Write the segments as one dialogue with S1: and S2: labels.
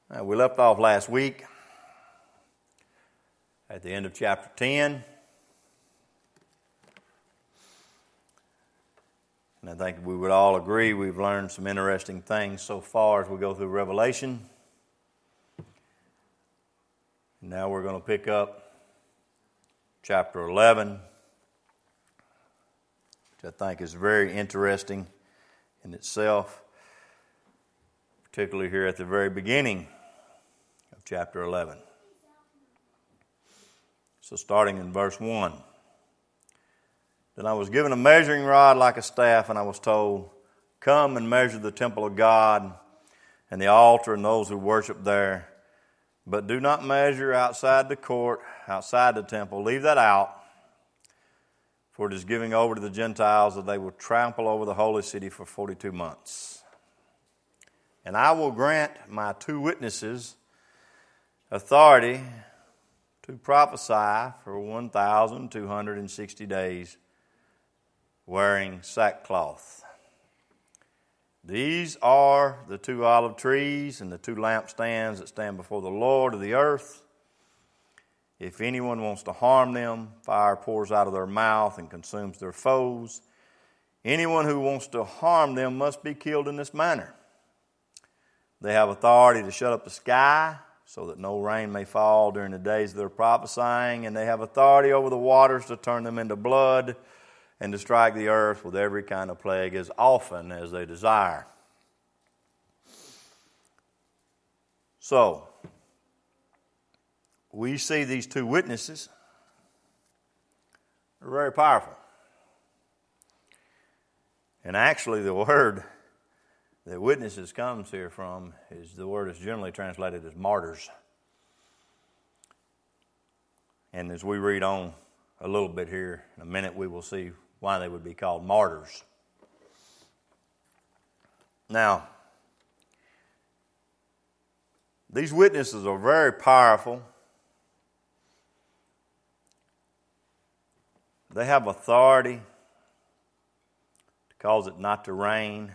S1: We left off last week at the end of chapter 10. And I think we would all agree we've learned some interesting things so far as we go through Revelation. Now we're going to pick up chapter 11, which I think is very interesting in itself, particularly here at the very beginning of chapter 11. So starting in verse 1. Then I was given a measuring rod like a staff, and I was told, "Come and measure the temple of God and the altar and those who worship there. But do not measure outside the court, outside the temple. Leave that out, for it is giving over to the Gentiles that they will trample over the holy city for 42 months. And I will grant my 2 witnesses authority to prophesy for 1,260 days, wearing sackcloth. These are the 2 olive trees and the 2 lampstands that stand before the Lord of the earth. If anyone wants to harm them, fire pours out of their mouth and consumes their foes. Anyone who wants to harm them must be killed in this manner. They have authority to shut up the sky so that no rain may fall during the days of their prophesying, and they have authority over the waters to turn them into blood and to strike the earth with every kind of plague as often as they desire." So, we see these 2 witnesses. They're very powerful. And actually the word that witnesses comes here from is the word is generally translated as martyrs. And as we read on a little bit here in a minute, we will see why they would be called martyrs. Now, these witnesses are very powerful. They have authority to cause it not to rain,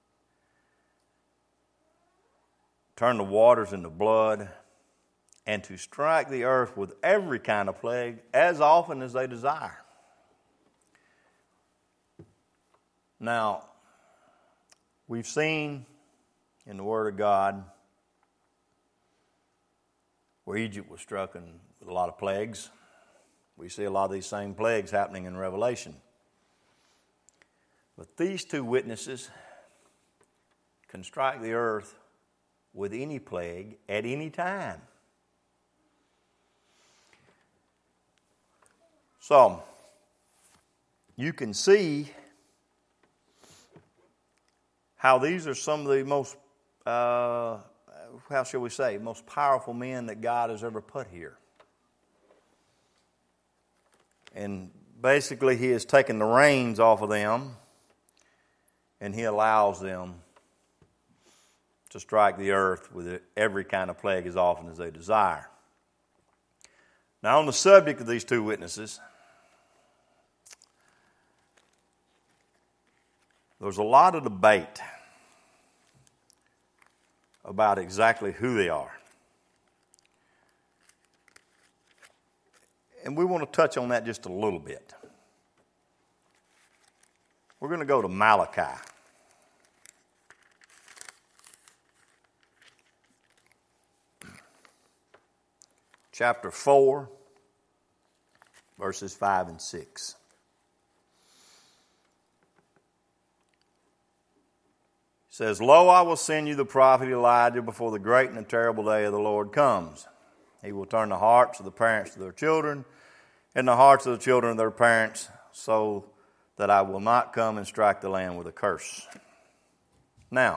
S1: turn the waters into blood, and to strike the earth with every kind of plague as often as they desire. Now, we've seen in the Word of God where Egypt was struck with a lot of plagues. We see a lot of these same plagues happening in Revelation. But these 2 witnesses can strike the earth with any plague at any time. So, you can see how these are some of the most, how shall we say, most powerful men that God has ever put here. And basically He has taken the reins off of them, and He allows them to strike the earth with every kind of plague as often as they desire. Now, on the subject of these 2 witnesses, there's a lot of debate about exactly who they are. And we want to touch on that just a little bit. We're going to go to Malachi. Chapter 4, verses 5 and 6. It says, "Lo, I will send you the prophet Elijah before the great and the terrible day of the Lord comes. He will turn the hearts of the parents to their children, and the hearts of the children of their parents, so that I will not come and strike the land with a curse." Now,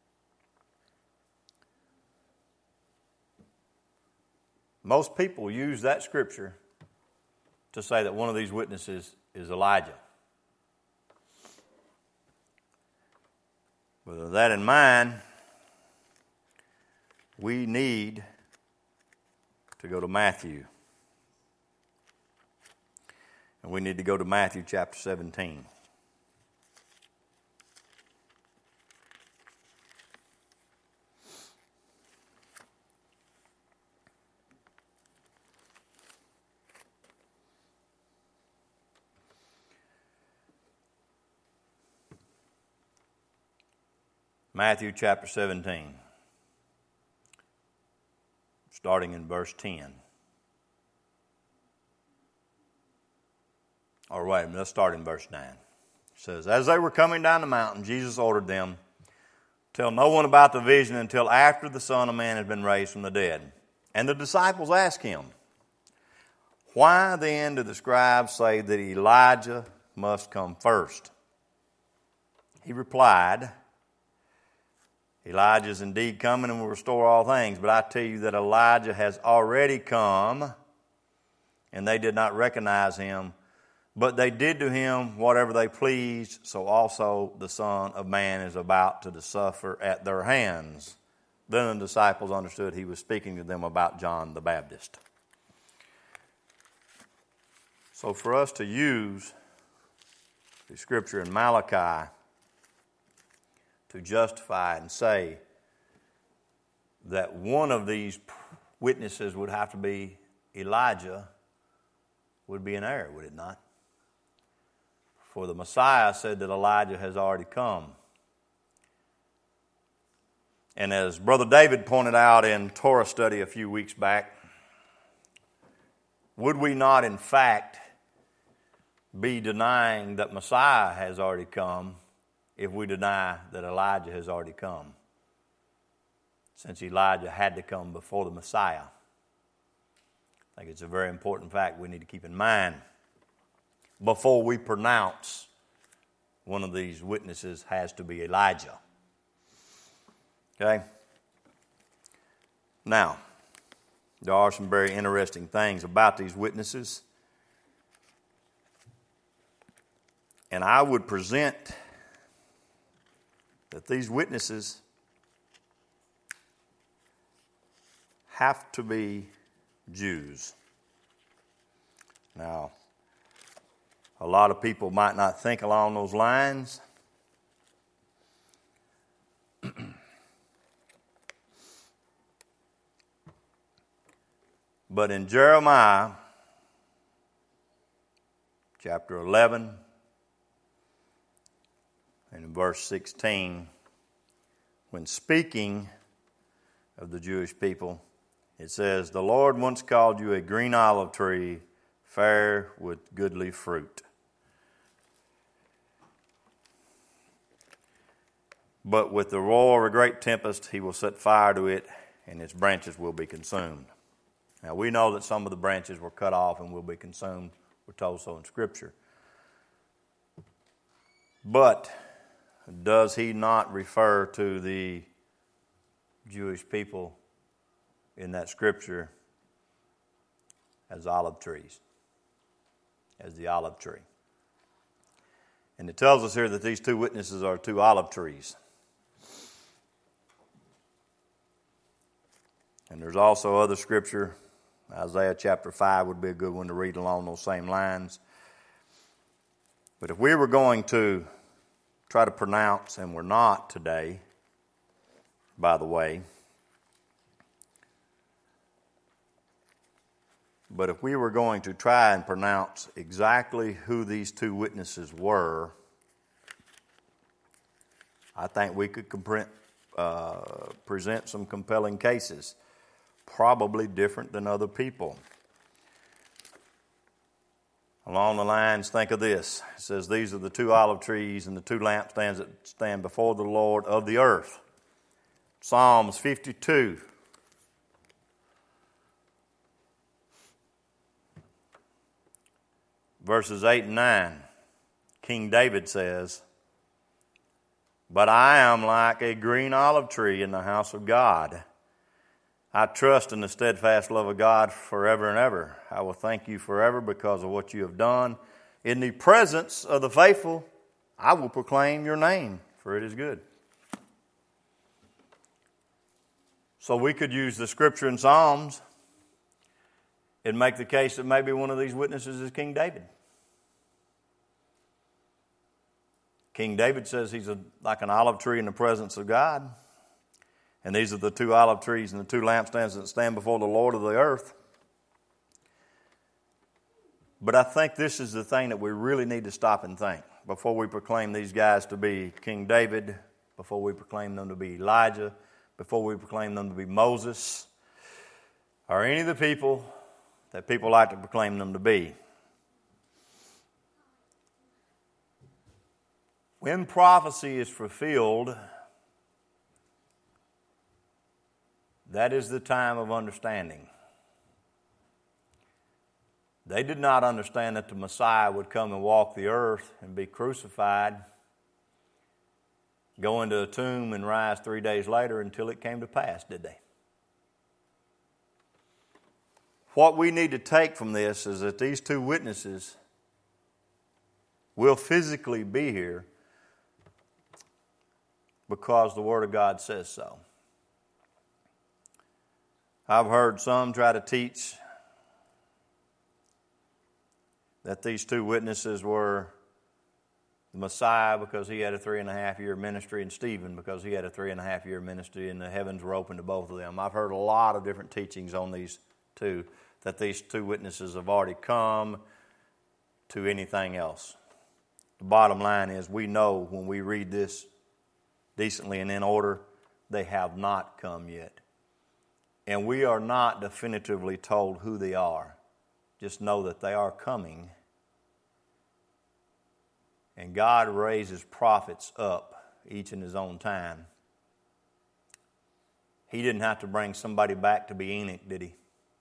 S1: most people use that scripture to say that one of these witnesses is Elijah. With that in mind, we need to go to Matthew. And we need to go to Matthew chapter 17. Matthew chapter 17, starting in verse 10. Or wait a minute, let's start in verse 9. It says, As they were coming down the mountain, Jesus ordered them, Tell no one about the vision until after the Son of Man has been raised from the dead. And the disciples asked him, Why then do the scribes say that Elijah must come first? He replied, Elijah is indeed coming and will restore all things, but I tell you that Elijah has already come, and they did not recognize him, but they did to him whatever they pleased, so also the Son of Man is about to suffer at their hands. Then the disciples understood he was speaking to them about John the Baptist. So for us to use the scripture in Malachi to justify and say that one of these witnesses would have to be Elijah would be an error, would it not? For the Messiah said that Elijah has already come. And as Brother David pointed out in Torah study a few weeks back, would we not in fact be denying that Messiah has already come if we deny that Elijah has already come? Since Elijah had to come before the Messiah. I think it's a very important fact we need to keep in mind before we pronounce one of these witnesses has to be Elijah. Okay? Now, there are some very interesting things about these witnesses. And I would present that these witnesses have to be Jews. Now, a lot of people might not think along those lines. But in Jeremiah chapter 11 and in verse 16, when speaking of the Jewish people, it says, The Lord once called you a green olive tree, fair with goodly fruit. But with the roar of a great tempest, he will set fire to it, and its branches will be consumed. Now, we know that some of the branches were cut off and will be consumed. We're told so in Scripture. But does he not refer to the Jewish people in that Scripture as olive trees? As the olive tree. And it tells us here that these two witnesses are two olive trees. And there's also other Scripture. Isaiah chapter 5 would be a good one to read along those same lines. But if we were going to try to pronounce, and we're not today, by the way, but if we were going to try and pronounce exactly who these two witnesses were, I think we could present some compelling cases. Probably different than other people. Along the lines, think of this. It says, These are the two olive trees and the two lampstands that stand before the Lord of the earth. Psalms 52. Verses 8 and 9. King David says, But I am like a green olive tree in the house of God. I trust in the steadfast love of God forever and ever. I will thank you forever because of what you have done. In the presence of the faithful, I will proclaim your name, for it is good. So we could use the Scripture in Psalms and make the case that maybe one of these witnesses is King David. King David says he's like an olive tree in the presence of God. And these are the two olive trees and the two lampstands that stand before the Lord of the earth. But I think this is the thing that we really need to stop and think before we proclaim these guys to be King David before we proclaim them to be Elijah, before we proclaim them to be Moses, or any of the people that people like to proclaim them to be. When prophecy is fulfilled, that is the time of understanding. They did not understand that the Messiah would come and walk the earth and be crucified, go into a tomb and rise 3 days later until it came to pass, did they? What we need to take from this is that these two witnesses will physically be here because the Word of God says so. I've heard some try to teach that these two witnesses were the Messiah because he had a 3.5-year ministry, and Stephen because he had a 3.5-year ministry, and the heavens were open to both of them. I've heard a lot of different teachings on these two, that these two witnesses have already come to anything else. The bottom line is we know when we read this decently and in order, they have not come yet. And we are not definitively told who they are. Just know that they are coming. And God raises prophets up, each in his own time. He didn't have to bring somebody back to be Enoch, did he?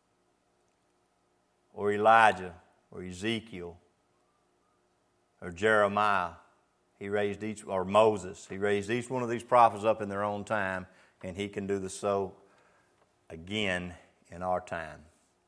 S1: Or Elijah, or Ezekiel, or Jeremiah. He raised or Moses. He raised each one of these prophets up in their own time, and he can do the so again in our time.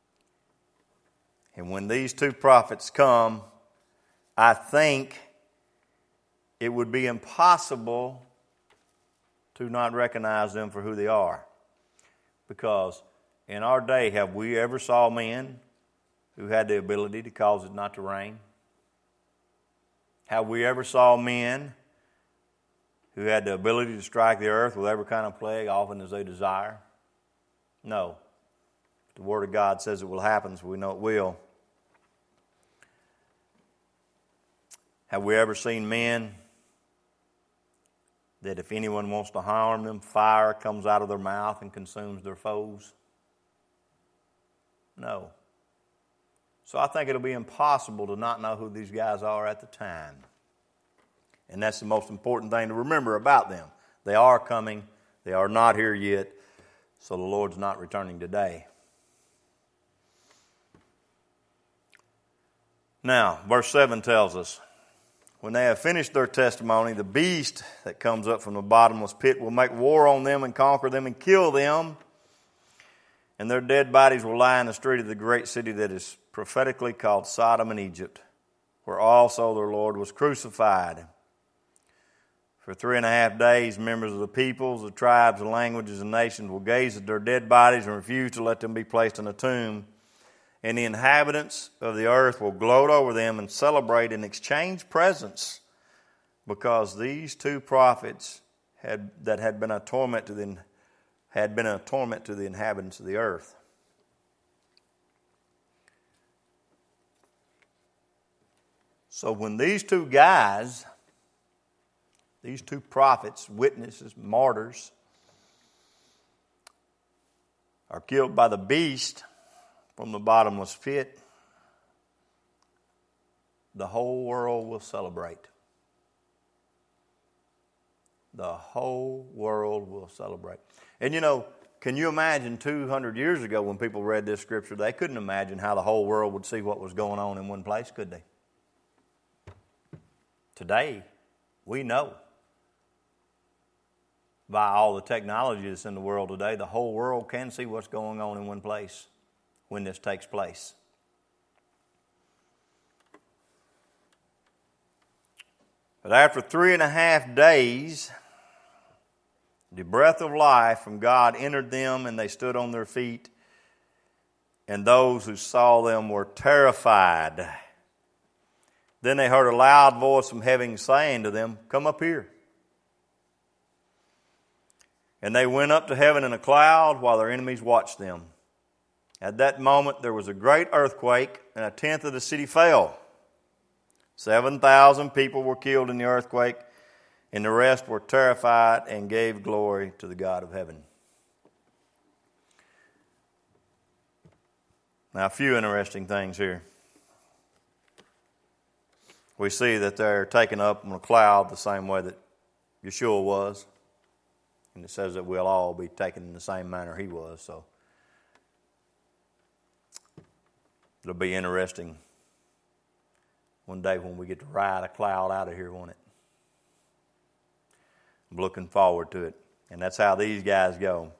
S1: And when these two prophets come, I think it would be impossible to not recognize them for who they are. Because in our day, have we ever saw men who had the ability to cause it not to rain? Have we ever saw men who had the ability to strike the earth with every kind of plague, often as they desire? No. The Word of God says it will happen, so we know it will. Have we ever seen men that if anyone wants to harm them, fire comes out of their mouth and consumes their foes? No. So I think it'll be impossible to not know who these guys are at the time. And that's the most important thing to remember about them. They are coming. They are not here yet. So the Lord's not returning today. Now, verse 7 tells us, when they have finished their testimony, the beast that comes up from the bottomless pit will make war on them and conquer them and kill them. And their dead bodies will lie in the street of the great city that is prophetically called Sodom and Egypt, where also their Lord was crucified. For 3.5 days, members of the peoples, the tribes, the languages, and nations will gaze at their dead bodies and refuse to let them be placed in a tomb. And the inhabitants of the earth will gloat over them and celebrate and exchange presents, because these two prophets had been a torment to the inhabitants of the earth. So when these two guys, these two prophets, witnesses, martyrs, are killed by the beast from the bottomless pit, the whole world will celebrate. The whole world will celebrate. And you know, can you imagine 200 years ago when people read this scripture, they couldn't imagine how the whole world would see what was going on in one place, could they? Today, we know by all the technology that's in the world today, the whole world can see what's going on in one place when this takes place. But after 3.5 days, the breath of life from God entered them, and they stood on their feet, and those who saw them were terrified. Then they heard a loud voice from heaven saying to them, "Come up here." And they went up to heaven in a cloud while their enemies watched them. At that moment there was a great earthquake, and 1/10 of the city fell. 7,000 people were killed in the earthquake, and the rest were terrified and gave glory to the God of heaven. Now, a few interesting things here. We see that they're taken up on a cloud the same way that Yeshua was. And it says that we'll all be taken in the same manner he was. So it'll be interesting one day when we get to ride a cloud out of here, won't it? I'm looking forward to it. And that's how these guys go.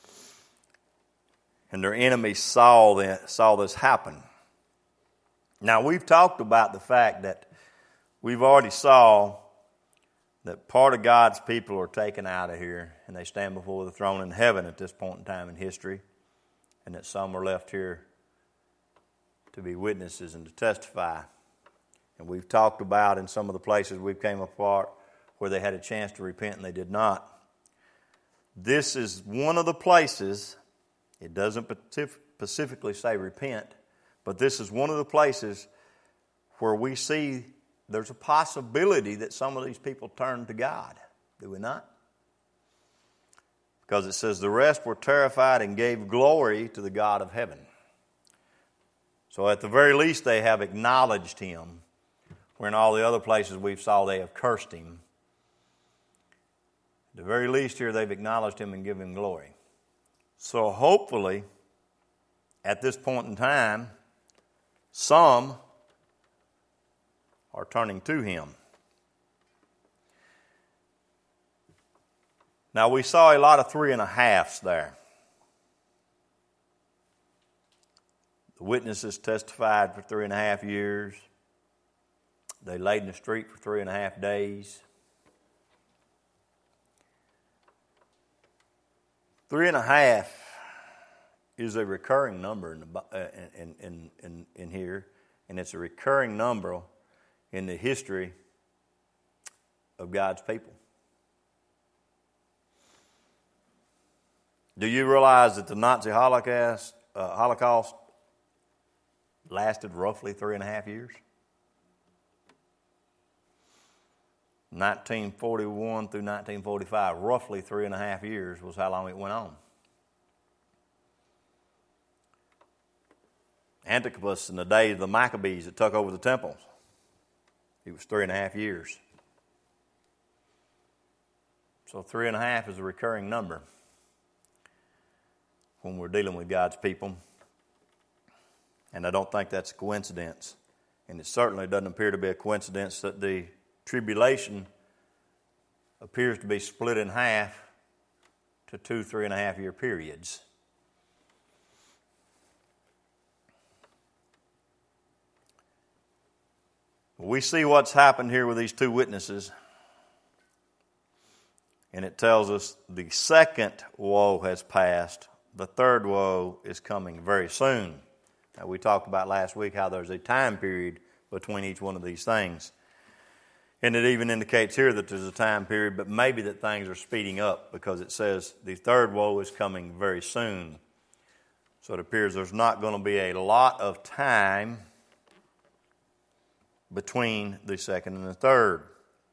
S1: And their enemies saw this happen. Now, we've talked about the fact that we've already saw that part of God's people are taken out of here and they stand before the throne in heaven at this point in time in history, and that some are left here to be witnesses and to testify. And we've talked about in some of the places we've came apart where they had a chance to repent and they did not. This is one of the places. It doesn't specifically say repent, but this is one of the places where we see there's a possibility that some of these people turn to God. Do we not? Because it says the rest were terrified and gave glory to the God of heaven. So at the very least they have acknowledged him, where in all the other places we've saw they have cursed him. At the very least here they've acknowledged him and given him glory. So hopefully, at this point in time, some are turning to him. Now, we saw a lot of 3.5s there. The witnesses testified for 3.5 years. They laid in the street for 3.5 days. 3.5 is a recurring number in here, and it's a recurring number in the history of God's people. Do you realize that the Nazi Holocaust lasted roughly 3.5 years? 1941 through 1945, roughly 3.5 years was how long it went on. Antipas in the days of the Maccabees that took over the temples, it was 3.5 years. So 3.5 is a recurring number when we're dealing with God's people. And I don't think that's a coincidence. And it certainly doesn't appear to be a coincidence that the tribulation appears to be split in half to 2 3.5 year periods. We see what's happened here with these two witnesses, and it tells us the second woe has passed. The third woe is coming very soon. Now, we talked about last week how there's a time period between each one of these things. And it even indicates here that there's a time period, but maybe that things are speeding up, because it says the third woe is coming very soon. So it appears there's not going to be a lot of time between the second and the third.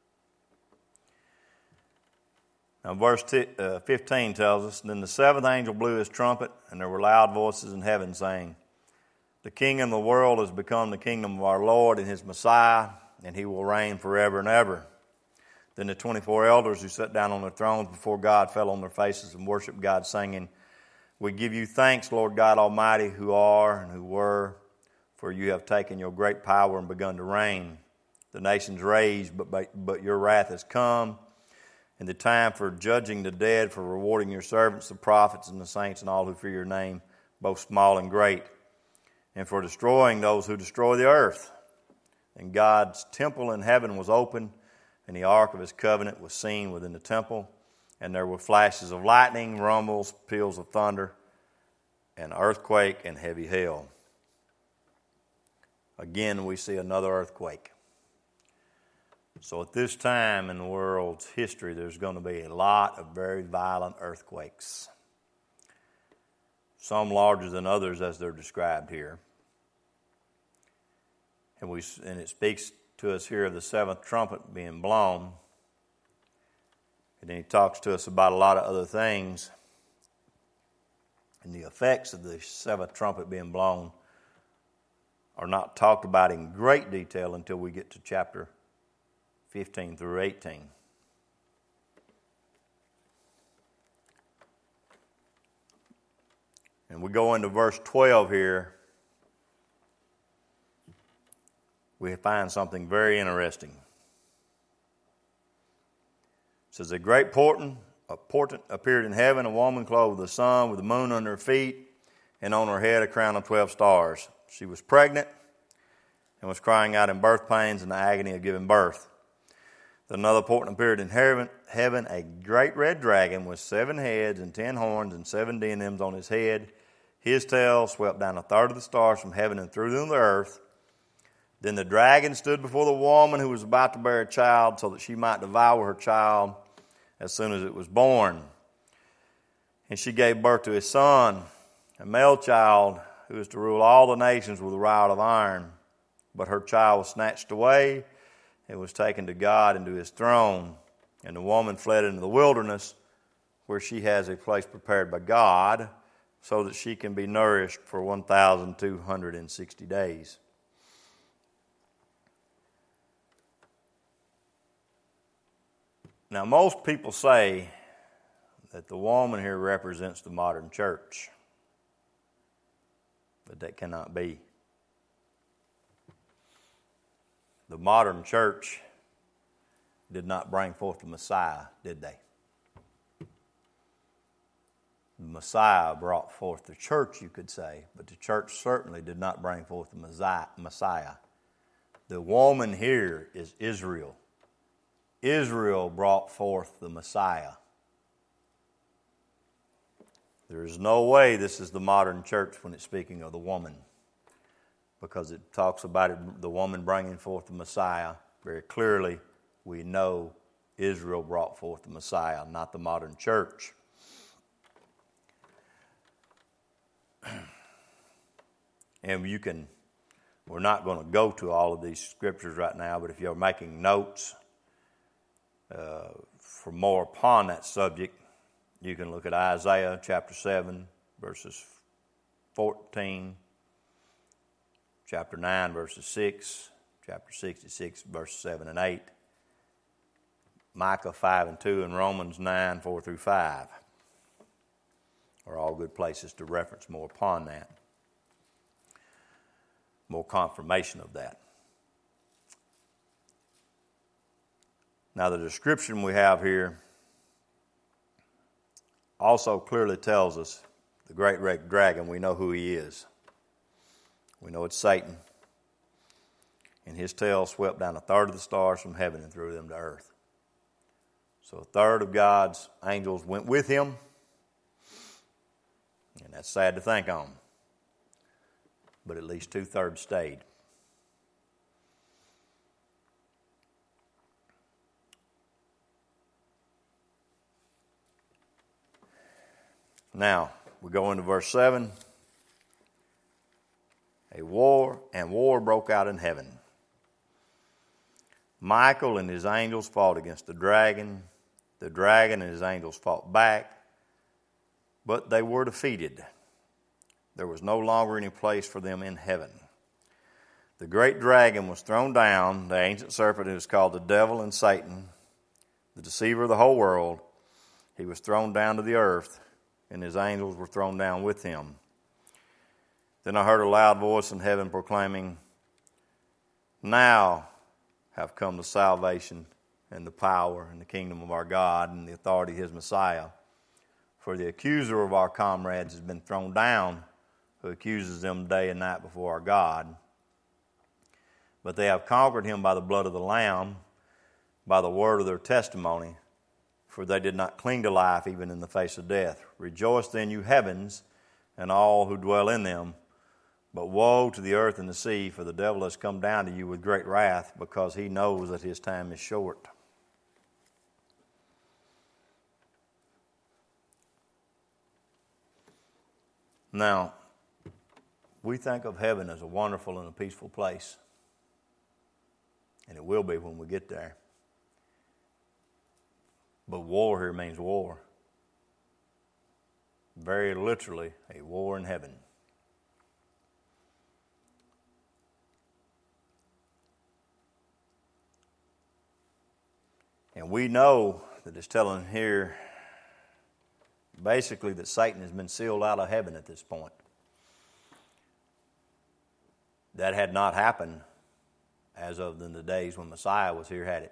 S1: Now, verse 15 tells us, Then the seventh angel blew his trumpet, and there were loud voices in heaven saying, The kingdom of the world has become the kingdom of our Lord and his Messiah, and he will reign forever and ever. Then the 24 elders who sat down on their thrones before God fell on their faces and worshiped God, saying, We give you thanks, Lord God Almighty, who are and who were, for you have taken your great power and begun to reign. The nations raged, but your wrath has come, and the time for judging the dead, for rewarding your servants, the prophets and the saints and all who fear your name, both small and great, and for destroying those who destroy the earth. And God's temple in heaven was opened, and the ark of his covenant was seen within the temple, and there were flashes of lightning, rumbles, peals of thunder, an earthquake, and heavy hail. Again, we see another earthquake. So at this time in the world's history, there's going to be a lot of very violent earthquakes. Some larger than others as they're described here. And it speaks to us here of the seventh trumpet being blown. And then he talks to us about a lot of other things. And the effects of the seventh trumpet being blown are not talked about in great detail until we get to chapter 15 through 18. And we go into verse 12 here. We find something very interesting. It says, a great portent appeared in heaven, a woman clothed with the sun, with the moon under her feet, and on her head a crown of 12 stars. She was pregnant and was crying out in birth pains and the agony of giving birth. Then another portent appeared in heaven, a great red dragon with 7 heads and 10 horns and 7 diadems on his head. His tail swept down a third of the stars from heaven and threw them to the earth. Then the dragon stood before the woman who was about to bear a child, so that she might devour her child as soon as it was born. And she gave birth to a son, a male child, who is to rule all the nations with a rod of iron. But her child was snatched away and was taken to God and to his throne. And the woman fled into the wilderness, where she has a place prepared by God, so that she can be nourished for 1,260 days. Now, most people say that the woman here represents the modern church, but that cannot be. The modern church did not bring forth the Messiah, did they? The Messiah brought forth the church, you could say, but the church certainly did not bring forth the Messiah. The woman here is Israel. Israel brought forth the Messiah. There is no way this is the modern church when it's speaking of the woman, because it talks about the woman bringing forth the Messiah. Very clearly, we know Israel brought forth the Messiah, not the modern church. And we're not going to go to all of these scriptures right now, but if you're making notes for more upon that subject, you can look at Isaiah chapter 7, verses 14, chapter 9, verses 6, chapter 66, verses 7 and 8, Micah 5 and 2, and Romans 9, 4 through 5 are all good places to reference more upon that, more confirmation of that. Now, the description we have here also clearly tells us the great red dragon, we know who he is. We know it's Satan. And his tail swept down a third of the stars from heaven and threw them to earth. So a third of God's angels went with him. And that's sad to think on. But at least 2/3 stayed. Now, we go into verse 7. War broke out in heaven. Michael and his angels fought against the dragon. The dragon and his angels fought back, but they were defeated. There was no longer any place for them in heaven. The great dragon was thrown down, the ancient serpent who is called the devil and Satan, the deceiver of the whole world. He was thrown down to the earth, and his angels were thrown down with him. Then I heard a loud voice in heaven proclaiming, "Now have come the salvation and the power and the kingdom of our God and the authority of his Messiah. For the accuser of our comrades has been thrown down, who accuses them day and night before our God. But they have conquered him by the blood of the Lamb, by the word of their testimony, for they did not cling to life even in the face of death. Rejoice then, you heavens, and all who dwell in them. But woe to the earth and the sea, for the devil has come down to you with great wrath, because he knows that his time is short." Now, we think of heaven as a wonderful and a peaceful place. And it will be when we get there. But war here means war. Very literally, a war in heaven. And we know that it's telling here basically that Satan has been sealed out of heaven at this point. That had not happened as of in the days when Messiah was here, had it?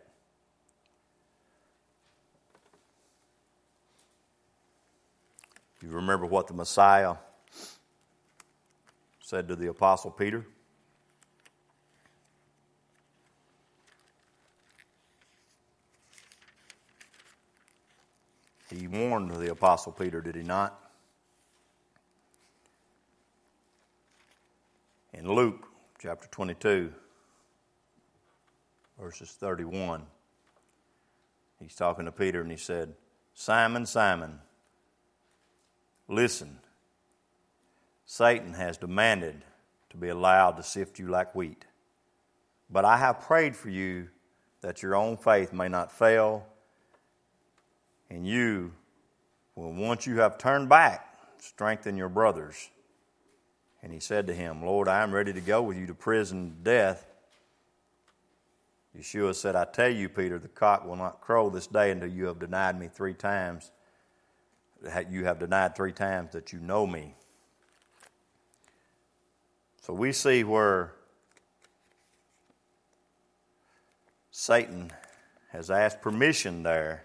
S1: You remember what the Messiah said to the Apostle Peter? He warned the Apostle Peter, did he not? In Luke chapter 22, verses 31, he's talking to Peter and he said, Simon, Simon, listen, Satan has demanded to be allowed to sift you like wheat. But I have prayed for you that your own faith may not fail, and you, once you have turned back, strengthen your brothers. And he said to him, Lord, I am ready to go with you to prison, death. Yeshua said, I tell you, Peter, the cock will not crow this day until you have denied me 3 times. You have denied 3 times that you know me. So we see where Satan has asked permission there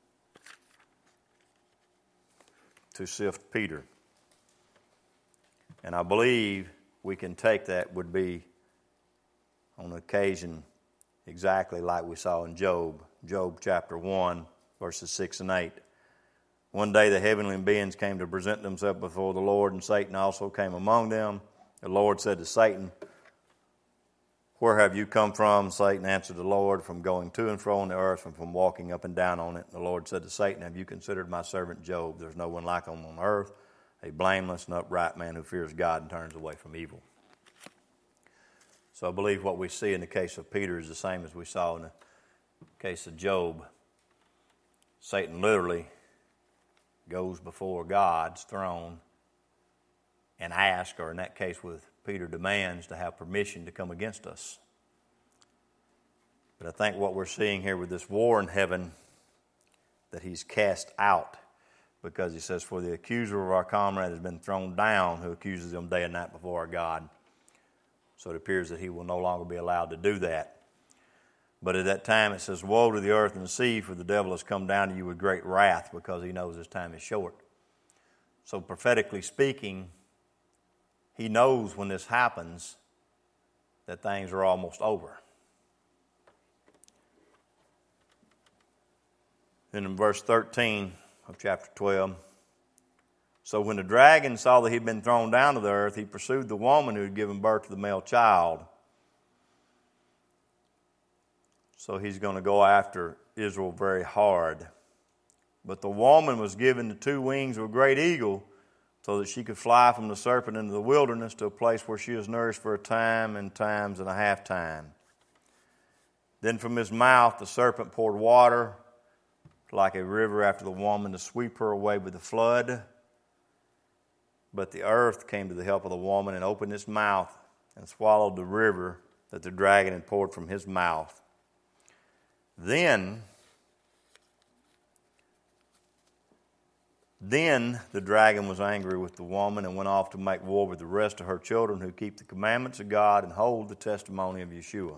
S1: to sift Peter. And I believe we can take that would be on occasion exactly like we saw in Job. Job chapter 1, verses 6 and 8. One day the heavenly beings came to present themselves before the Lord, and Satan also came among them. The Lord said to Satan, Where have you come from? Satan answered the Lord, From going to and fro on the earth and from walking up and down on it. The Lord said to Satan, Have you considered my servant Job? There's no one like him on earth, a blameless and upright man who fears God and turns away from evil. So I believe what we see in the case of Peter is the same as we saw in the case of Job. Satan literally goes before God's throne and asks, or in that case with Peter, demands to have permission to come against us. But I think what we're seeing here with this war in heaven, that he's cast out, because he says, For the accuser of our comrade has been thrown down, who accuses them day and night before our God. So it appears that he will no longer be allowed to do that. But at that time it says, Woe to the earth and the sea, for the devil has come down to you with great wrath, because he knows his time is short. So prophetically speaking, he knows when this happens that things are almost over. Then in verse 13 of chapter 12, So when the dragon saw that he had been thrown down to the earth, he pursued the woman who had given birth to the male child. So he's going to go after Israel very hard. But the woman was given the 2 wings of a great eagle, so that she could fly from the serpent into the wilderness to a place where she is nourished for a time and times and a half time. Then from his mouth the serpent poured water like a river after the woman to sweep her away with the flood. But the earth came to the help of the woman and opened its mouth and swallowed the river that the dragon had poured from his mouth. Then the dragon was angry with the woman and went off to make war with the rest of her children who keep the commandments of God and hold the testimony of Yeshua.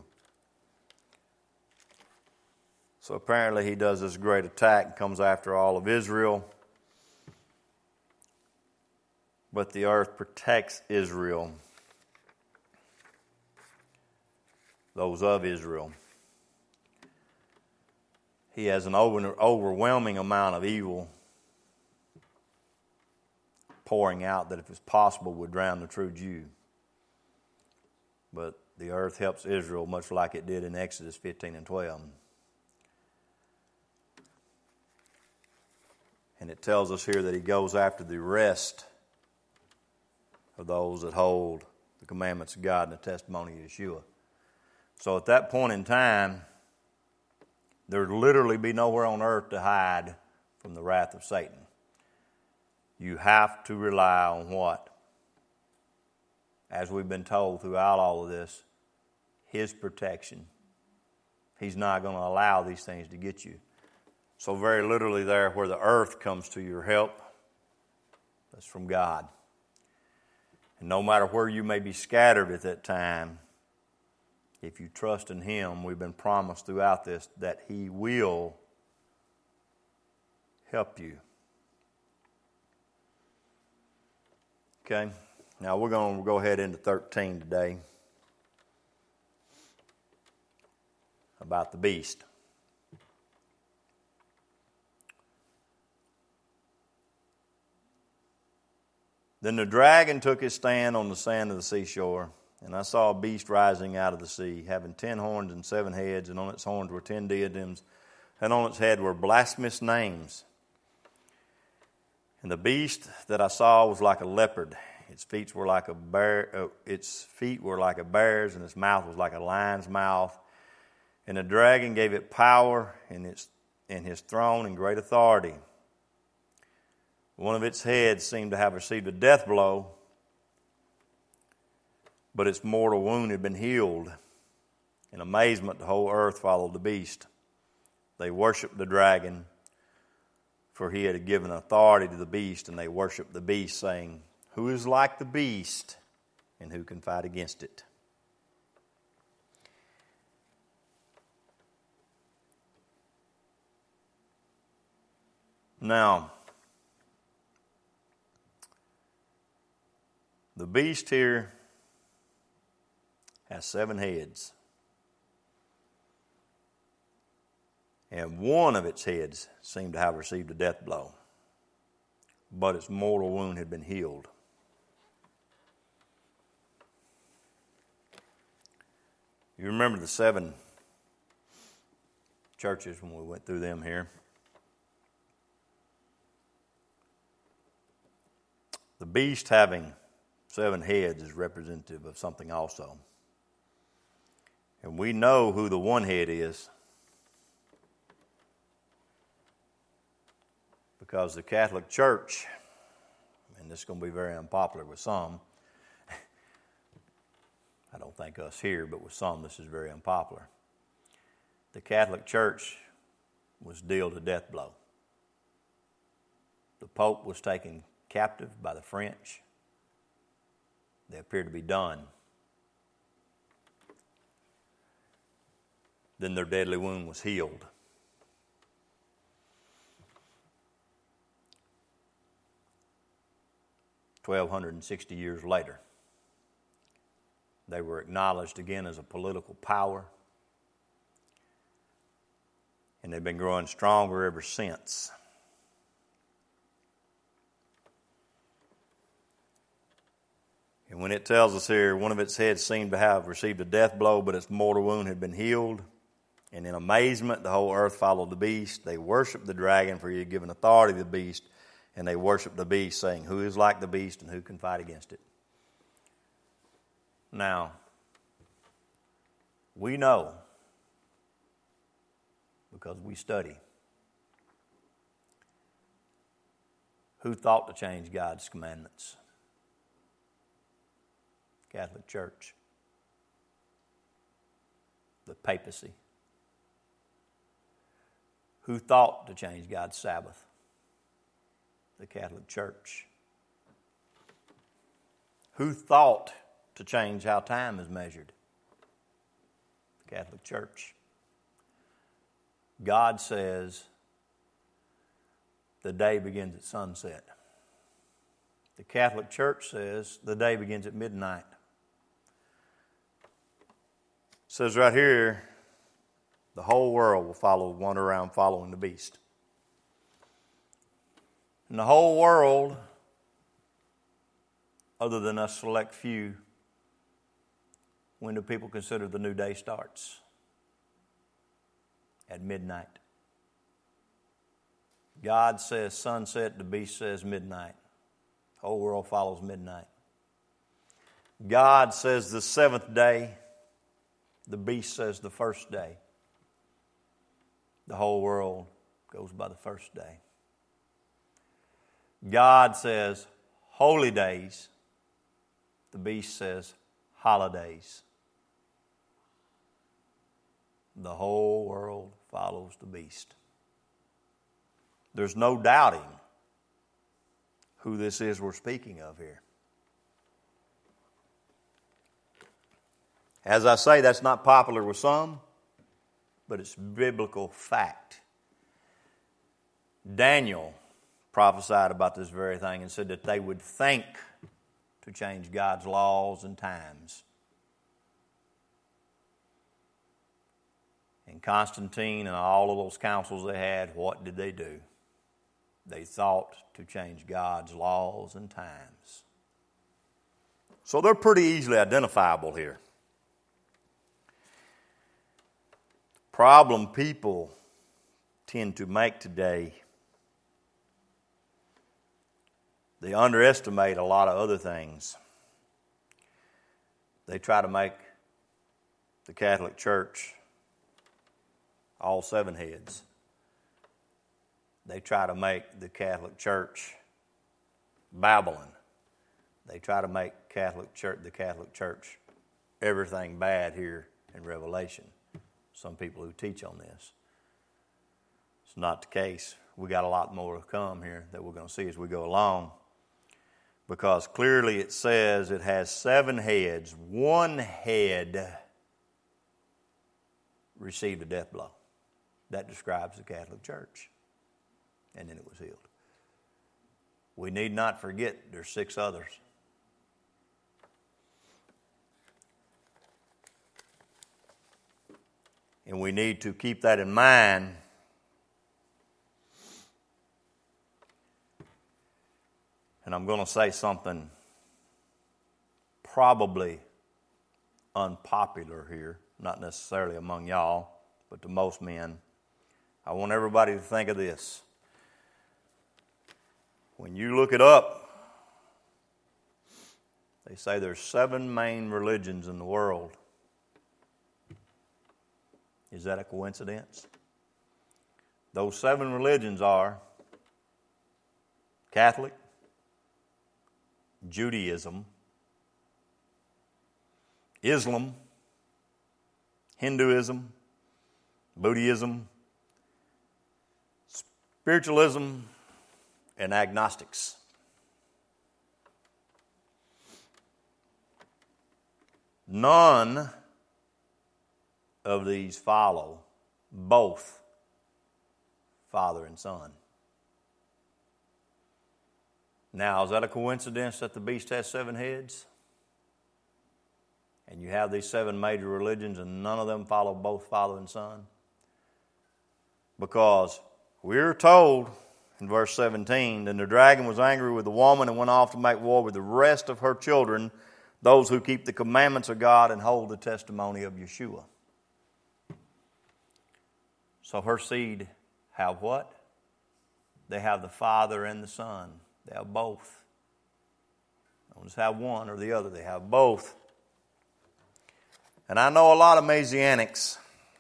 S1: So apparently he does this great attack and comes after all of Israel. But the earth protects Israel, those of Israel. He has an overwhelming amount of evil pouring out that if it's possible would drown the true Jew. But the earth helps Israel much like it did in Exodus 15 and 12. And it tells us here that he goes after the rest of those that hold the commandments of God and the testimony of Yeshua. So at that point in time, There'd literally be nowhere on earth to hide from the wrath of Satan. You have to rely on what? As we've been told throughout all of this, His protection. He's not going to allow these things to get you. So very literally there, where the earth comes to your help, that's from God. And no matter where you may be scattered at that time, if you trust in Him, we've been promised throughout this that He will help you. Okay, now we're going to go ahead into 13 today about the beast. Then the dragon took his stand on the sand of the seashore, and I saw a beast rising out of the sea, having 10 horns and 7 heads, and on its horns were 10 diadems, and on its head were blasphemous names. And the beast that I saw was like a leopard. Its feet were like a bear. Its feet were like a bear's, and its mouth was like a lion's mouth. And the dragon gave it power in his throne and great authority. One of its heads seemed to have received a death blow, but its mortal wound had been healed. In amazement, the whole earth followed the beast. They worshipped the dragon, for he had given authority to the beast, and they worshipped the beast, saying, "Who is like the beast, and who can fight against it?" Now, the beast here has 7 heads. And one of its heads seemed to have received a death blow, but its mortal wound had been healed. You remember the 7 churches when we went through them here. The beast having 7 heads is representative of something also. And we know who the one head is, because the Catholic Church, and this is going to be very unpopular with some, I don't think us here, but with some this is very unpopular. The Catholic Church was dealt a death blow. The Pope was taken captive by the French. They appeared to be done. Then their deadly wound was healed. "1,260 years later, they were acknowledged again as a political power, and they've been growing stronger ever since. And when it tells us here, one of its heads seemed to have received a death blow, but its mortal wound had been healed. And in amazement, the whole earth followed the beast. They worshiped the dragon, for he had given authority to the beast. And they worshiped the beast, saying, 'Who is like the beast, and who can fight against it?'" Now, we know, because we study, who thought to change God's commandments. Catholic Church, the papacy. Who thought to change God's Sabbath? The Catholic Church. Who thought to change how time is measured? The Catholic Church. God says the day begins at sunset. The Catholic Church says the day begins at midnight. It says right here, the whole world will wander around following the beast. And the whole world, other than a select few, when do people consider the new day starts? At midnight. God says sunset, the beast says midnight. The whole world follows midnight. God says the 7th day, the beast says the first day. The whole world goes by the first day. God says holy days. The beast says holidays. The whole world follows the beast. There's no doubting who this is we're speaking of here. As I say, that's not popular with some, but it's biblical fact. Daniel prophesied about this very thing and said that they would think to change God's laws and times. And Constantine and all of those councils they had, what did they do? They thought to change God's laws and times. So they're pretty easily identifiable here. The problem people tend to make today, they underestimate a lot of other things. They try to make the Catholic Church all 7 heads. They try to make the Catholic Church Babylon. They try to make the Catholic Church everything bad here in Revelation. Some people who teach on this. It's not the case. We got a lot more to come here that we're going to see as we go along. Because clearly it says it has 7 heads. 1 head received a death blow. That describes the Catholic Church. And then it was healed. We need not forget there's 6 others. And we need to keep that in mind. And I'm going to say something probably unpopular here, not necessarily among y'all, but to most men. I want everybody to think of this. When you look it up, they say there's 7 main religions in the world. Is that a coincidence? Those 7 religions are Catholic, Judaism, Islam, Hinduism, Buddhism, spiritualism, and agnostics. None of these follow both Father and Son. Now, is that a coincidence that the beast has 7 heads? And you have these 7 major religions and none of them follow both Father and Son? Because we're told in verse 17, then the dragon was angry with the woman and went off to make war with the rest of her children, those who keep the commandments of God and hold the testimony of Yeshua. So her seed have what? They have the Father and the Son. They have both. They don't just have one or the other. They have both. And I know a lot of Messianics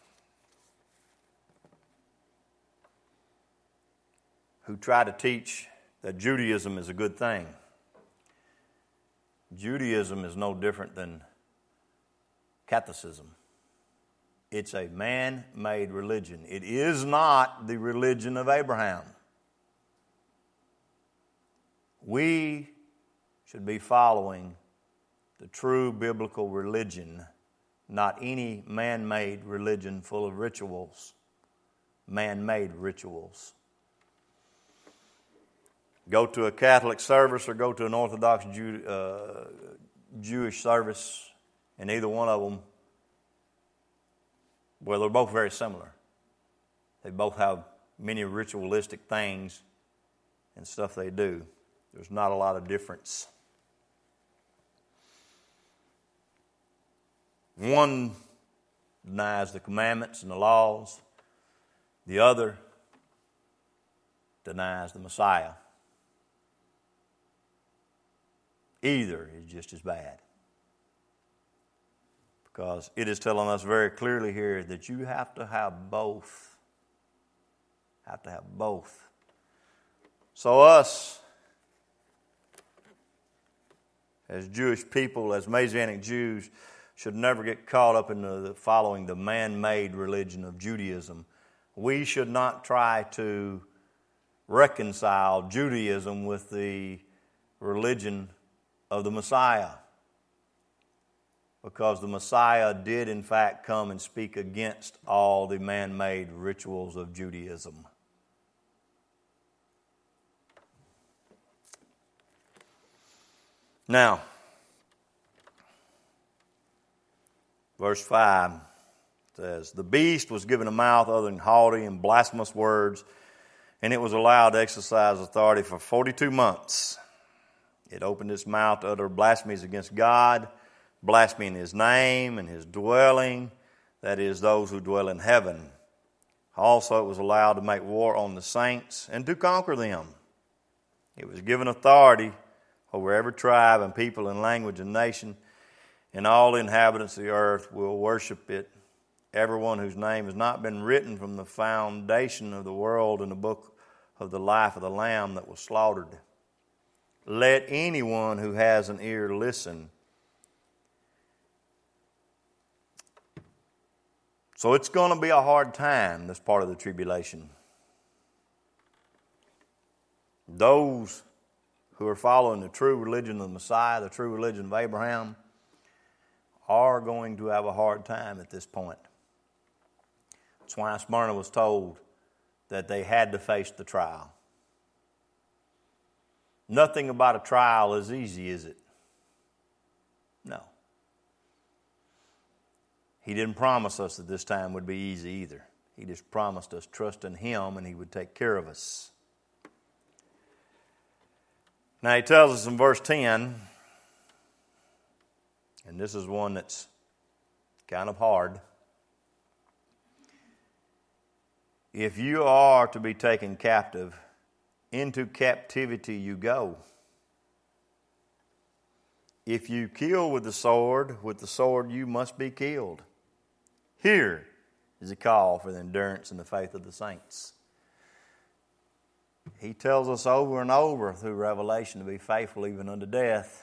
S1: who try to teach that Judaism is a good thing. Judaism is no different than Catholicism. It's a man-made religion. It is not the religion of Abraham. We should be following the true biblical religion, not any man-made religion full of rituals, man-made rituals. Go to a Catholic service or go to an Orthodox Jewish service, and either one of them, well, they're both very similar. They both have many ritualistic things and stuff they do. There's not a lot of difference. One denies the commandments and the laws. The other denies the Messiah. Either is just as bad. Because it is telling us very clearly here that you have to have both Have to have both. So us, as Jewish people, as Messianic Jews, should never get caught up in following the man-made religion of Judaism. We should not try to reconcile Judaism with the religion of the Messiah, because the Messiah did in fact come and speak against all the man-made rituals of Judaism. Now, verse 5 says, "The beast was given a mouth uttering haughty and blasphemous words, and it was allowed to exercise authority for 42 months. It opened its mouth to utter blasphemies against God, blaspheming His name and His dwelling, that is, those who dwell in heaven. Also it was allowed to make war on the saints and to conquer them. It was given authority over every tribe and people and language and nation, and all the inhabitants of the earth will worship it, everyone whose name has not been written from the foundation of the world in the book of the life of the Lamb that was slaughtered. Let anyone who has an ear listen." So it's going to be a hard time, this part of the tribulation. Those who are following the true religion of the Messiah, the true religion of Abraham, are going to have a hard time at this point. That's why Smyrna was told that they had to face the trial. Nothing about a trial is easy, is it? No. He didn't promise us that this time would be easy either. He just promised us trust in Him and He would take care of us. Now He tells us in verse 10, and this is one that's kind of hard. "If you are to be taken captive, into captivity you go. If you kill with the sword you must be killed. Here is a call for the endurance and the faith of the saints." He tells us over and over through Revelation to be faithful even unto death.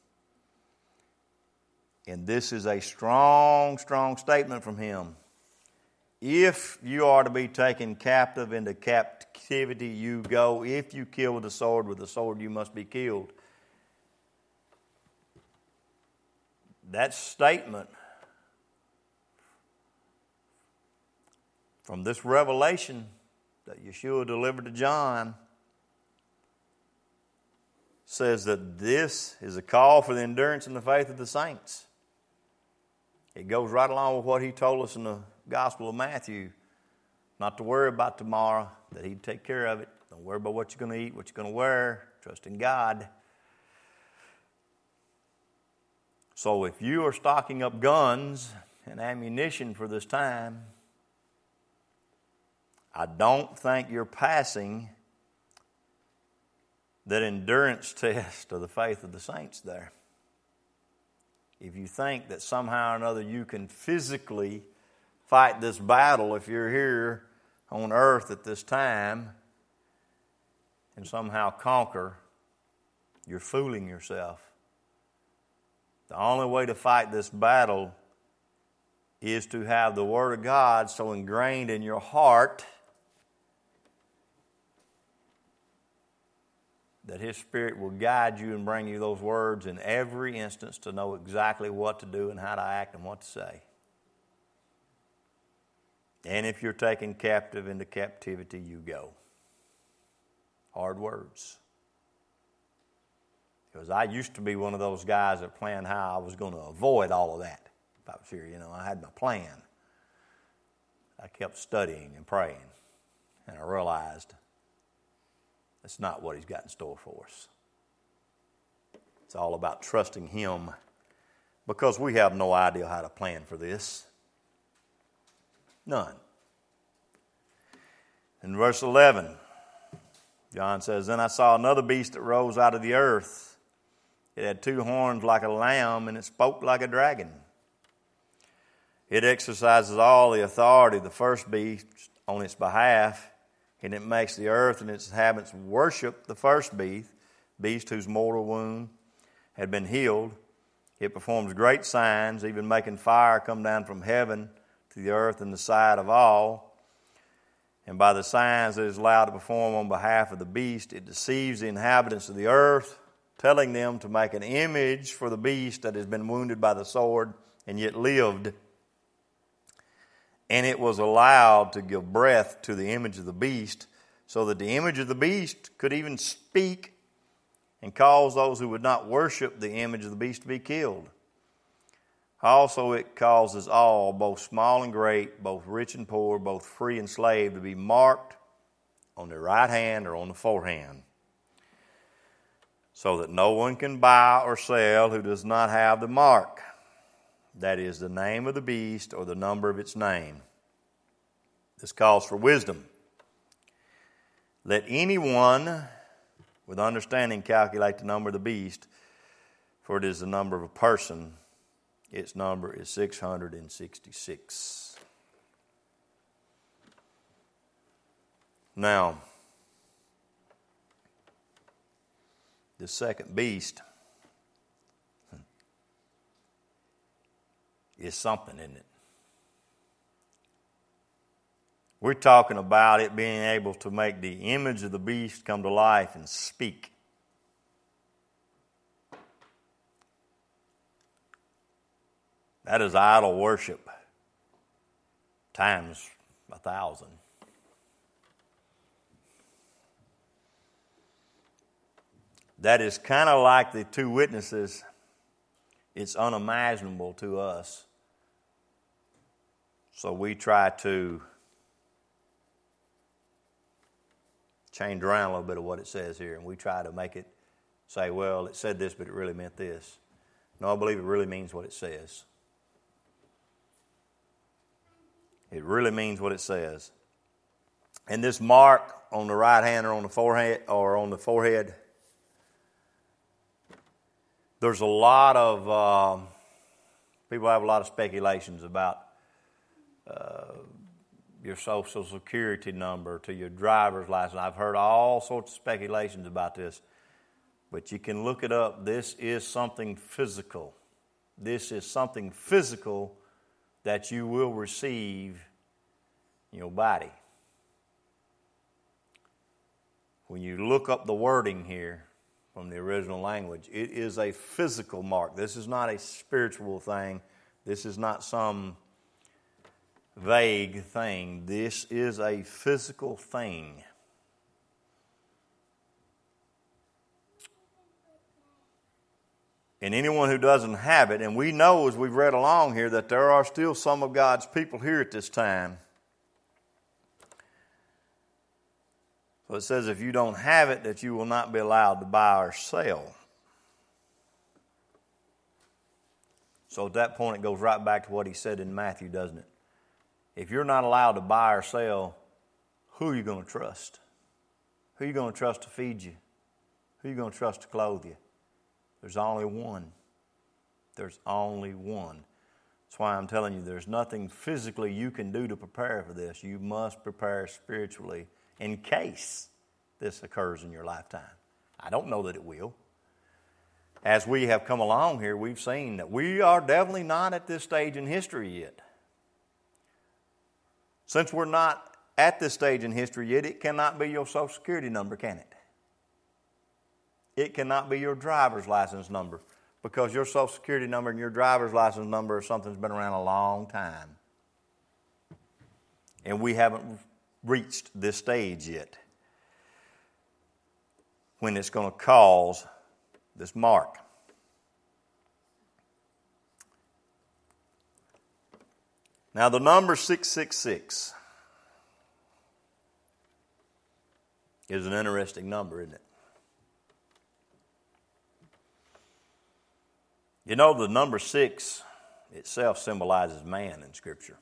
S1: And this is a strong, strong statement from Him. If you are to be taken captive, into captivity you go. If you kill with the sword you must be killed. That statement from this revelation that Yeshua delivered to John says that this is a call for the endurance and the faith of the saints. It goes right along with what He told us in the Gospel of Matthew, not to worry about tomorrow, that He'd take care of it. Don't worry about what you're going to eat, what you're going to wear. Trust in God. So if you are stocking up guns and ammunition for this time, I don't think you're passing that endurance test of the faith of the saints there. If you think that somehow or another you can physically fight this battle if you're here on earth at this time and somehow conquer, you're fooling yourself. The only way to fight this battle is to have the Word of God so ingrained in your heart that His Spirit will guide you and bring you those words in every instance to know exactly what to do and how to act and what to say. And if you're taken captive, into captivity you go. Hard words. Because I used to be one of those guys that planned how I was going to avoid all of that. If I was here, I had my plan. I kept studying and praying. And I realized that's not what He's got in store for us. It's all about trusting Him, because we have no idea how to plan for this. None. In verse 11, John says, "Then I saw another beast that rose out of the earth. It had 2 horns like a lamb, and it spoke like a dragon. It exercises all the authority of the first beast on its behalf, and it makes the earth and its inhabitants worship the first beast whose mortal wound had been healed. It performs great signs, even making fire come down from heaven to the earth in the sight of all. And by the signs that it is allowed to perform on behalf of the beast, it deceives the inhabitants of the earth, telling them to make an image for the beast that has been wounded by the sword and yet lived. And it was allowed to give breath to the image of the beast, so that the image of the beast could even speak and cause those who would not worship the image of the beast to be killed. Also it causes all, both small and great, both rich and poor, both free and slave, to be marked on their right hand or on the forehand, so that no one can buy or sell who does not have the mark, that is, the name of the beast or the number of its name. This calls for wisdom. Let anyone with understanding calculate the number of the beast, for it is the number of a person. Its number is 666. Now, the second beast is something, isn't it? We're talking about it being able to make the image of the beast come to life and speak. That is idol worship times 1,000. That is kind of like the two witnesses. It's unimaginable to us. So we try to change around a little bit of what it says here, and we try to make it say, well, it said this, but it really meant this. No, I believe it really means what it says. It really means what it says. And this mark on the right hand or on the forehead, there's a lot of people have a lot of speculations about your Social Security number to your driver's license. I've heard all sorts of speculations about this, but you can look it up. This is something physical. This is something physical that you will receive in your body. When you look up the wording here from the original language, it is a physical mark. This is not a spiritual thing. This is not some vague thing. This is a physical thing. And anyone who doesn't have it, and we know as we've read along here that there are still some of God's people here at this time. So it says if you don't have it, that you will not be allowed to buy or sell. So at that point it goes right back to what he said in Matthew, doesn't it? If you're not allowed to buy or sell, who are you going to trust? Who are you going to trust to feed you? Who are you going to trust to clothe you? There's only one. There's only one. That's why I'm telling you, there's nothing physically you can do to prepare for this. You must prepare spiritually in case this occurs in your lifetime. I don't know that it will. As we have come along here, we've seen that we are definitely not at this stage in history yet. Since we're not at this stage in history yet, it cannot be your Social Security number, can it? It cannot be your driver's license number, because your Social Security number and your driver's license number are something that's been around a long time. And we haven't reached this stage yet when it's going to cause this mark. Now the number 666 is an interesting number, isn't it? You know, the number 6 itself symbolizes man in Scripture.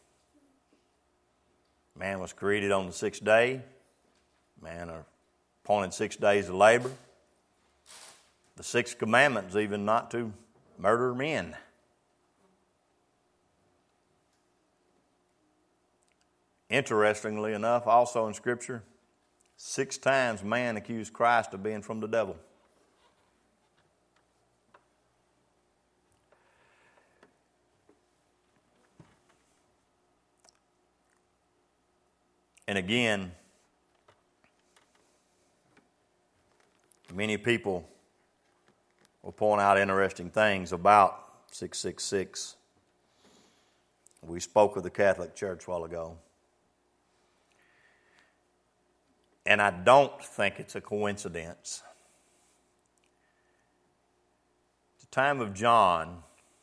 S1: Man was created on the sixth day. Man appointed 6 days of labor. The sixth commandment is even not to murder men. Interestingly enough, also in Scripture, 6 times man accused Christ of being from the devil. And again, many people will point out interesting things about 666. We spoke of the Catholic Church a while ago. And I don't think it's a coincidence. At the time of John,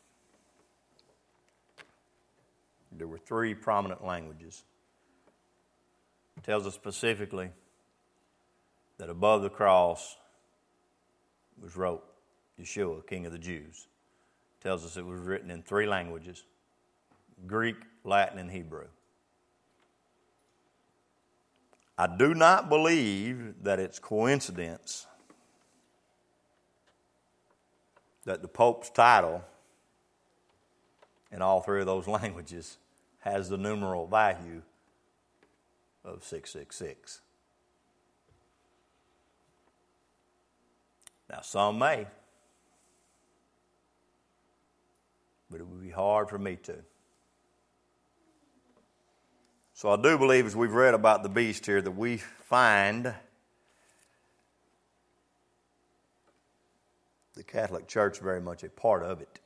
S1: there were 3 prominent languages. It tells us specifically that above the cross was wrote, Yeshua, King of the Jews. It tells us it was written in 3 languages, Greek, Latin, and Hebrew. I do not believe that it's coincidence that the Pope's title in all 3 of those languages has the numeral value of 666. Now, some may, but it would be hard for me to. So I do believe, as we've read about the beast here, that we find the Catholic Church very much a part of it.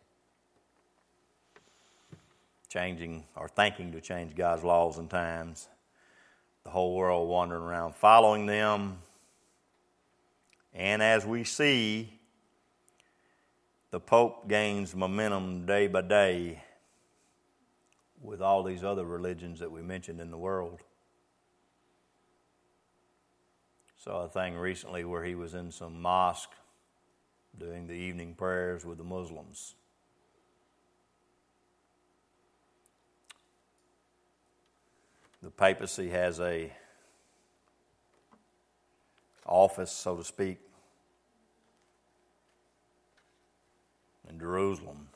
S1: Changing or thinking to change God's laws and times. The whole world wandering around following them. And as we see, the Pope gains momentum day by day with all these other religions that we mentioned in the world. Saw a thing recently where he was in some mosque doing the evening prayers with the Muslims. The papacy has a office, so to speak, in Jerusalem.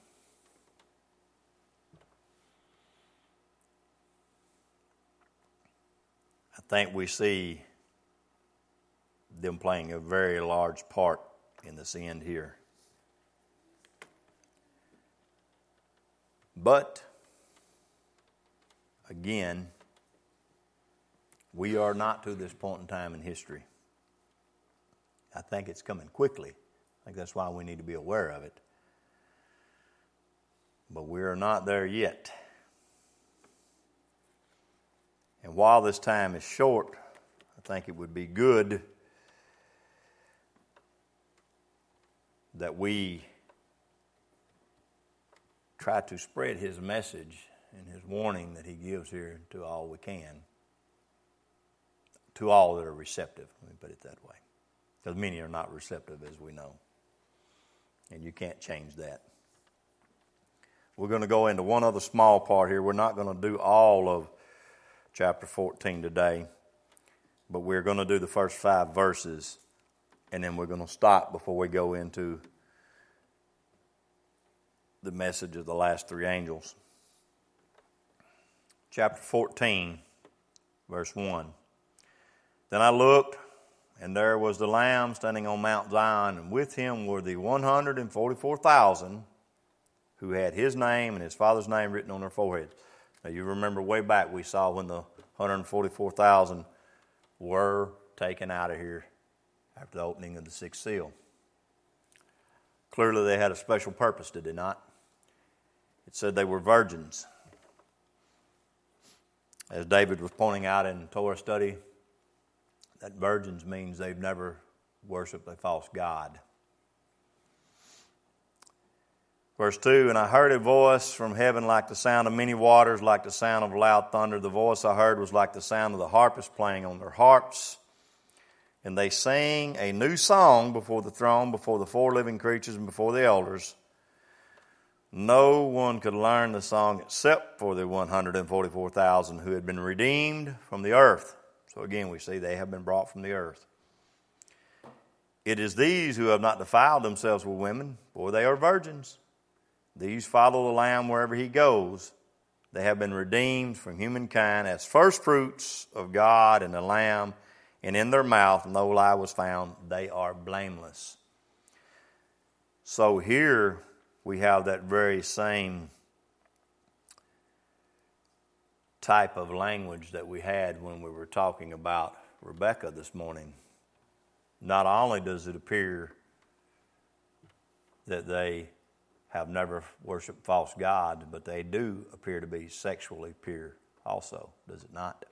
S1: I think we see them playing a very large part in this end here. But, again, we are not to this point in time in history. I think it's coming quickly. I think that's why we need to be aware of it. But we are not there yet. And while this time is short, I think it would be good that we try to spread his message and his warning that he gives here to all we can. To all that are receptive, let me put it that way. Because many are not receptive, as we know. And you can't change that. We're going to go into one other small part here. We're not going to do all of chapter 14 today, but we're going to do the first 5 verses, and then we're going to stop before we go into the message of the last 3 angels. Chapter 14, verse 1. Then I looked, and there was the Lamb standing on Mount Zion, and with him were the 144,000 who had his name and his Father's name written on their foreheads. Now, you remember way back we saw when the 144,000 were taken out of here after the opening of the 6th seal. Clearly they had a special purpose, did they not? It said they were virgins. As David was pointing out in Torah study, that virgins means they've never worshiped a false god. Verse 2, and I heard a voice from heaven like the sound of many waters, like the sound of loud thunder. The voice I heard was like the sound of the harpists playing on their harps. And they sang a new song before the throne, before the 4 living creatures, and before the elders. No one could learn the song except for the 144,000 who had been redeemed from the earth. So again, we see they have been brought from the earth. It is these who have not defiled themselves with women, for they are virgins. These follow the Lamb wherever he goes. They have been redeemed from humankind as firstfruits of God and the Lamb and in their mouth no lie was found. They are blameless. So here we have that very same type of language that we had when we were talking about Rebekah this morning. Not only does it appear that they have never worshiped false gods, but they do appear to be sexually pure also, does it not?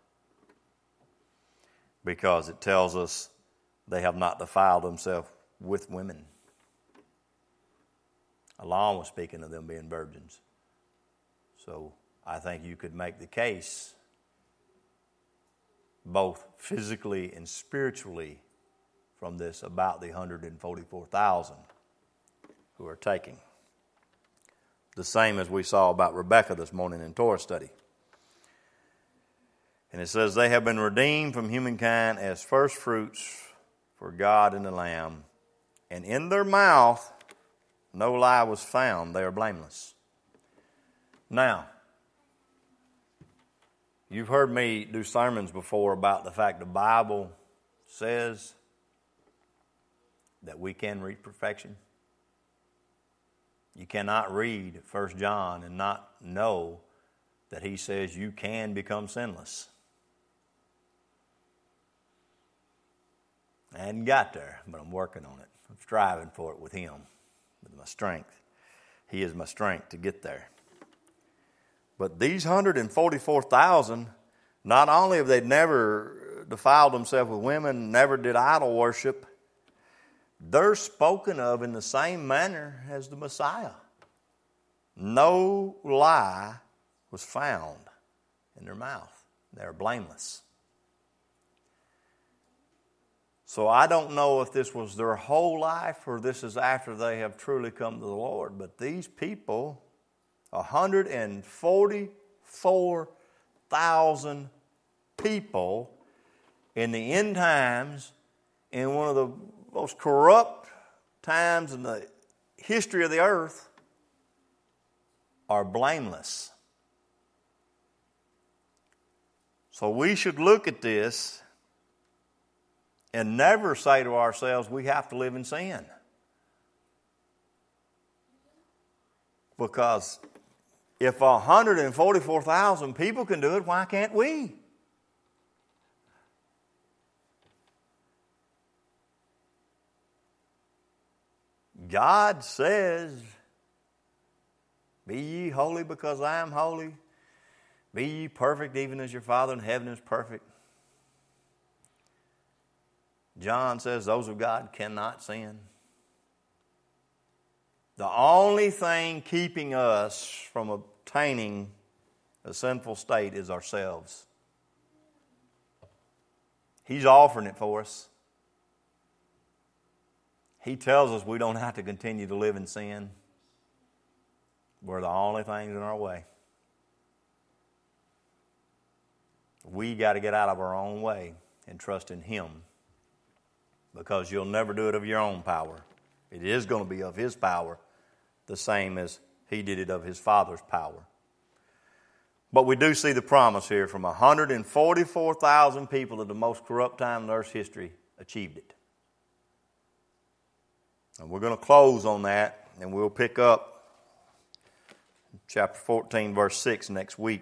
S1: Because it tells us they have not defiled themselves with women, along with speaking of them being virgins. So I think you could make the case, both physically and spiritually, from this about the 144,000 who are taking. The same as we saw about Rebekah this morning in Torah study. And it says, they have been redeemed from humankind as first fruits for God and the Lamb. And in their mouth no lie was found. They are blameless. Now, you've heard me do sermons before about the fact the Bible says that we can reach perfection. You cannot read 1 John and not know that he says you can become sinless. I hadn't got there, but I'm working on it. I'm striving for it with him, with my strength. He is my strength to get there. But these 144,000, not only have they never defiled themselves with women, never did idol worship, they're spoken of in the same manner as the Messiah. No lie was found in their mouth. They're blameless. So I don't know if this was their whole life or this is after they have truly come to the Lord. But these people, 144,000 people in the end times, in one of the most corrupt times in the history of the earth, are blameless. So we should look at this and never say to ourselves, we have to live in sin. Because if 144,000 people can do it, why can't we? God says, be ye holy because I am holy. Be ye perfect even as your Father in heaven is perfect. John says those of God cannot sin. The only thing keeping us from obtaining a sinful state is ourselves. He's offering it for us. He tells us we don't have to continue to live in sin. We're the only things in our way. We got to get out of our own way and trust in Him, because you'll never do it of your own power. It is going to be of His power, the same as He did it of His Father's power. But we do see the promise here from 144,000 people at the most corrupt time in Earth's history achieved it. And we're going to close on that, and we'll pick up chapter 14, verse 6 next week.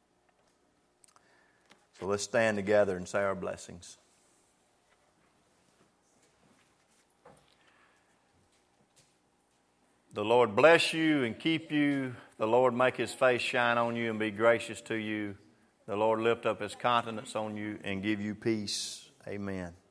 S1: So let's stand together and say our blessings. The Lord bless you and keep you. The Lord make His face shine on you and be gracious to you. The Lord lift up His countenance on you and give you peace. Amen.